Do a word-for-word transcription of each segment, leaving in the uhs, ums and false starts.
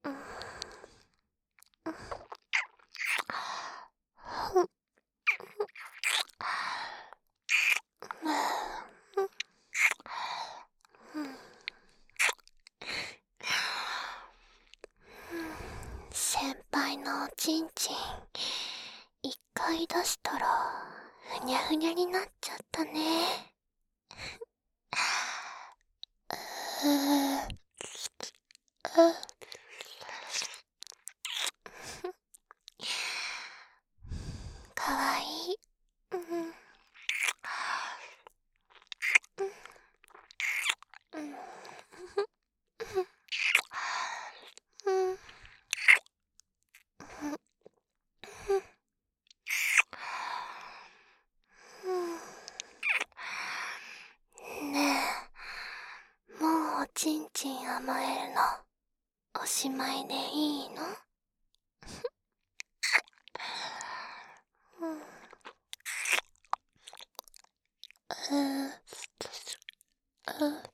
先輩のおちんちん一回出したらふにゃふにゃになっちゃったね。うーうかわいい。うんうんうんねえ、もうおちんちん甘えるのおしまいでいいの？うんううう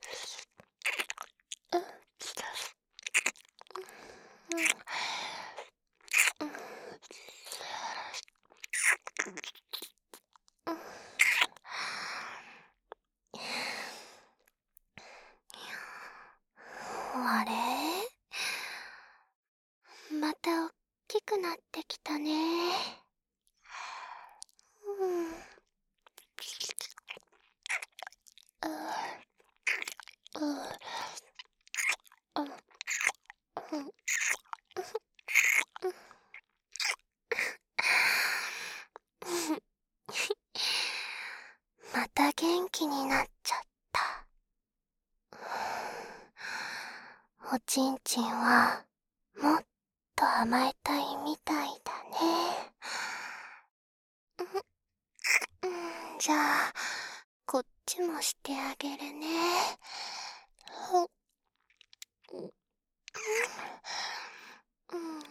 あれ、またおっきくなってきたね。うんうううんまた元気になっちゃった。おちんちんはもっと甘えたいみたいだね。うん、じゃあこっちもしてあげるね。うん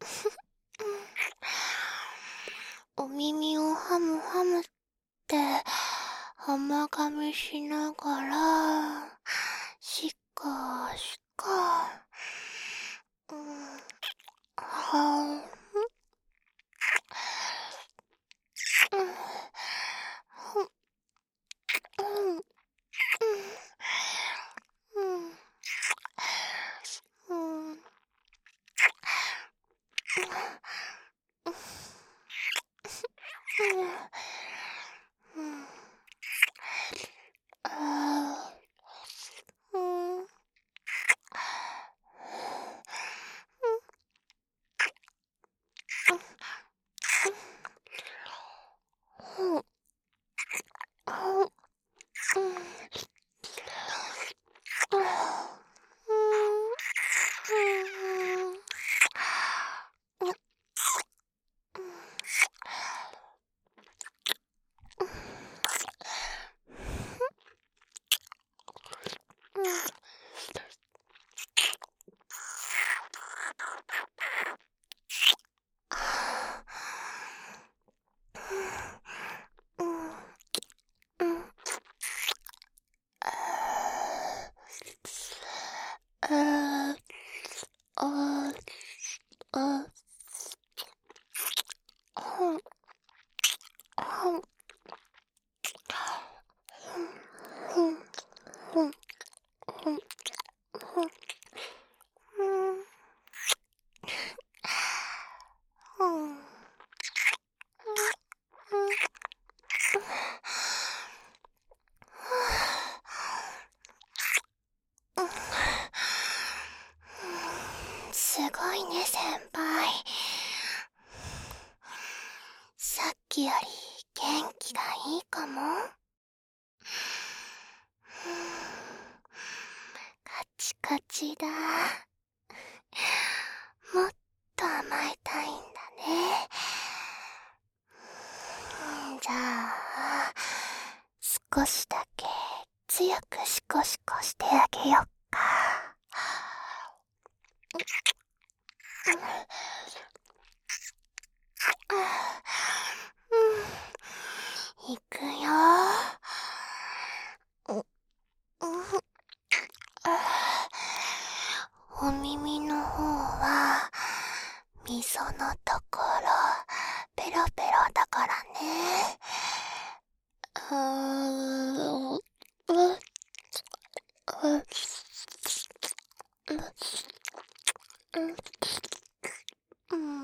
お耳をハムハムって甘噛みしながらしかしかうんはうんうんうんうんうんうんあーうんうんすごいね先輩。さっきより元気がいいかも。カチカチだ。もっと甘えたいんだね。じゃあ少しだけ強くシコシコしてあげよっか。うん、いくよ。うん、 お耳の方は溝のところペロペロだからね。うーん、う、う、う、うん、うん、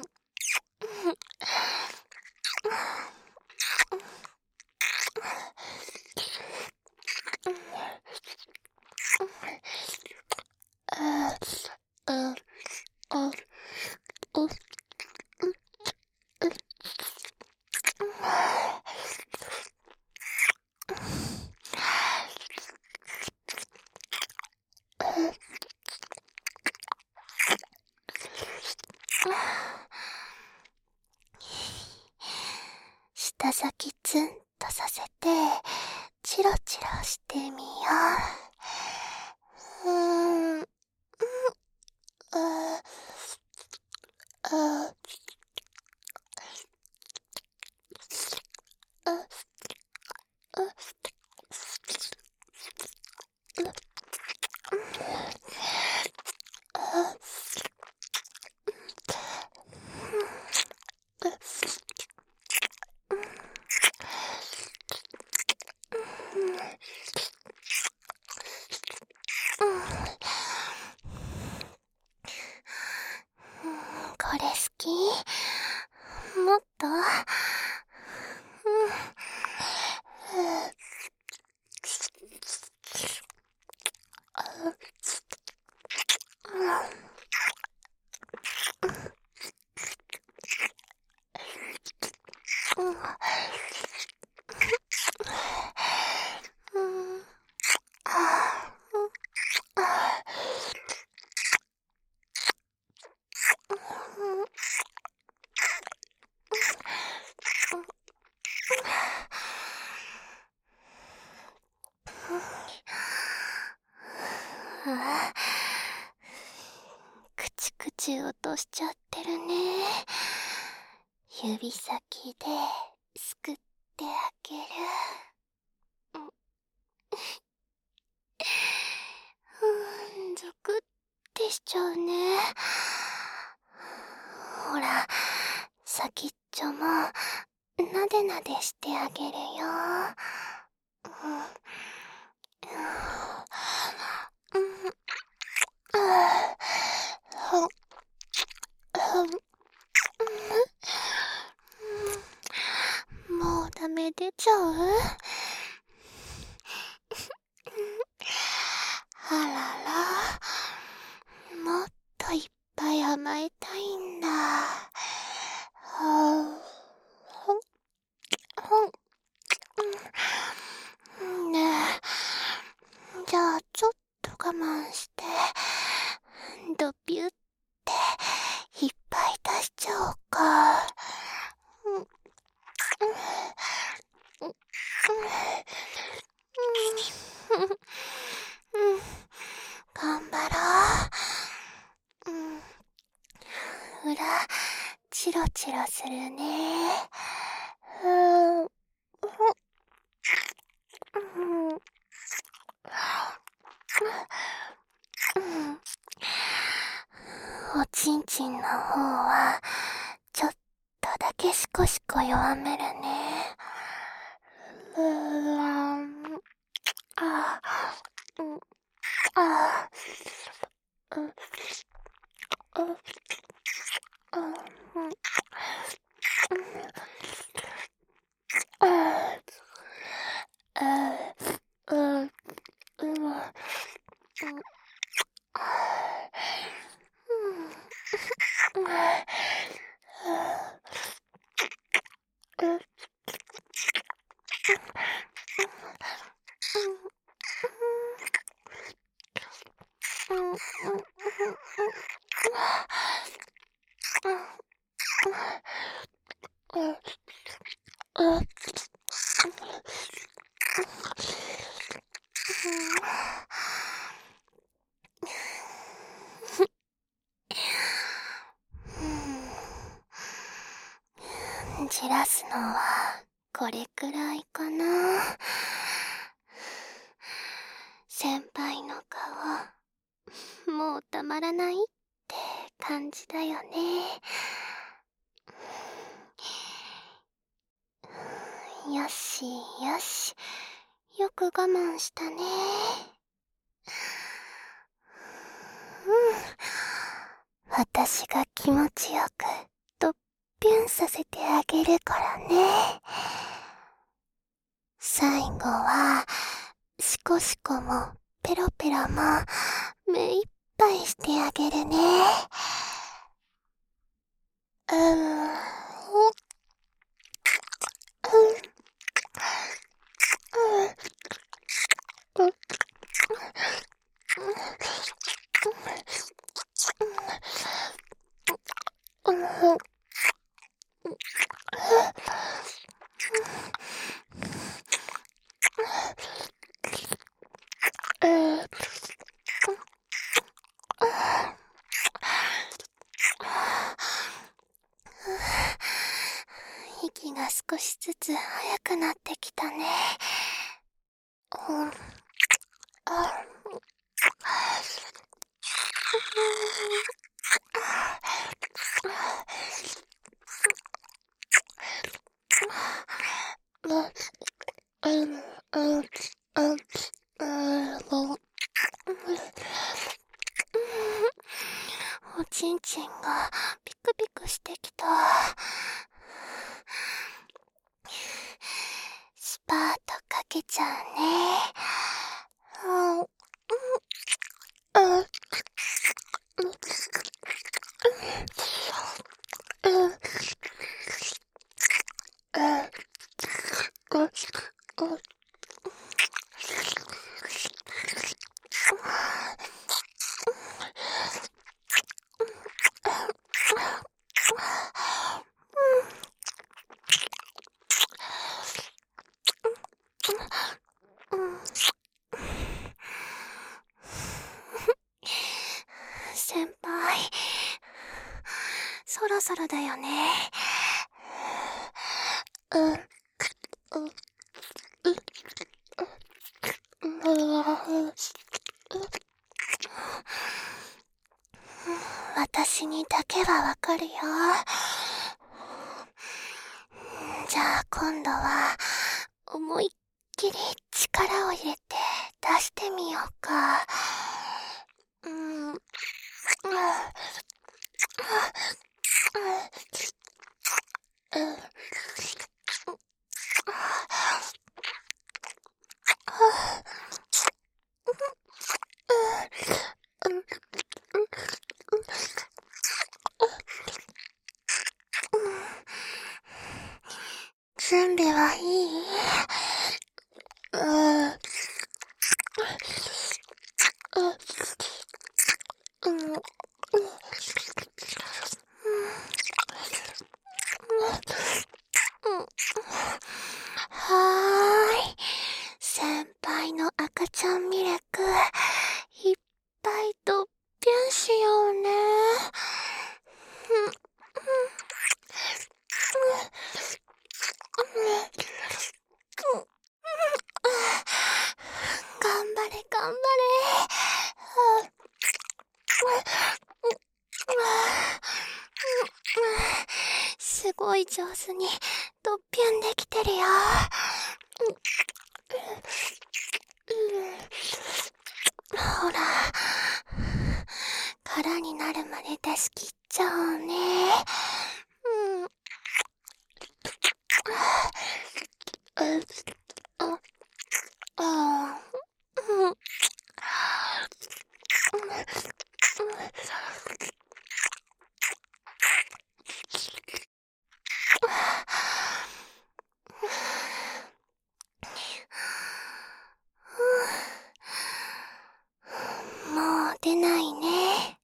舌先ツンとさせてチロチロしてみよう。うーん、う、う、これ好き？もっと？くちくち落としちゃってるね。指先ですくってあげる。うん、ゾクってしちゃうね。ほら、先っちょもなでなでしてあげるよ。うん、うん、もうダメ出ちゃう？あらら、もっといっぱい甘えたいんだ。はあ、ほん、ほん、うん、ねえ、じゃあちょっと我慢して、ドビュっていっぱい出しちゃおうか。うん、うん、うん、うん、うん、頑張ろう。うん、裏、チロチロするね。うん、うん、うん、うん、おちんちんの方はちょっとだけシコシコ弱めるね。うーん、あ、うん、あ、うん、うん、うん、うん、うん、うん、うん、じらすのはこれくらいかな。先輩の顔もうたまらないって感じだよね。よしよし、よく我慢したね。うん、私が気持ちよくドッピュンさせてあげるからね。最後はシコシコもペロペロも目いっぱいしてあげるね。うん、うん、うん、うん、うん、うん、息が少しずつ速くなってきたね。うん、あ、うん、うん、うん、うん、うん、おちんちんがピクピクしてきた。スパートかけちゃうね。うん、うん、うん、うん、うん、うん、うん、うん、うん、先輩、そろそろだよね。うん、うん、うん、うん、私にだけはわかるよ。じゃあ今度は思いっきり力を入れて出してみようか。うん、うん、うん、準備はいい？うん、うん、うん、うん、はーい。先輩の赤ちゃんミルク、いっぱいドッピュンしようね。うん、うん、うん、うん、頑張れ、頑張れ。すごい上手にドッピュンできてるよ。ほら、空になるまで出し切っちゃおうね。うん。うん。あ、あ、うん。もう出ないね。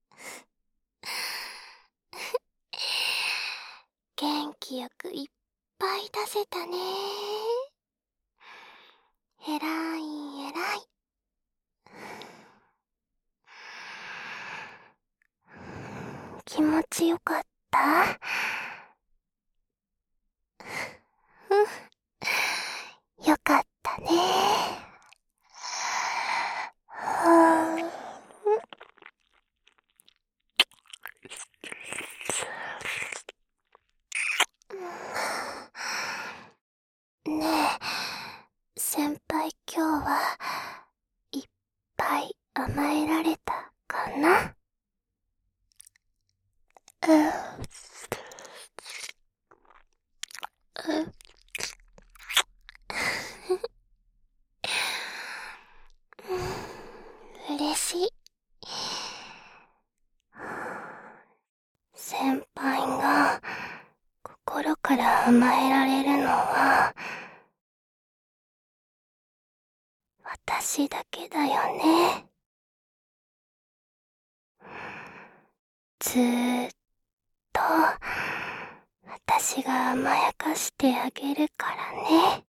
元気よくいっぱい出せたね。えらいえらい。気持ちよかった？うん、よかったね。はぁ、 えられたかな。うん。うん。嬉しい。先輩が心から甘えられるのは私だけだよね。ずーっと私が甘やかしてあげるからね。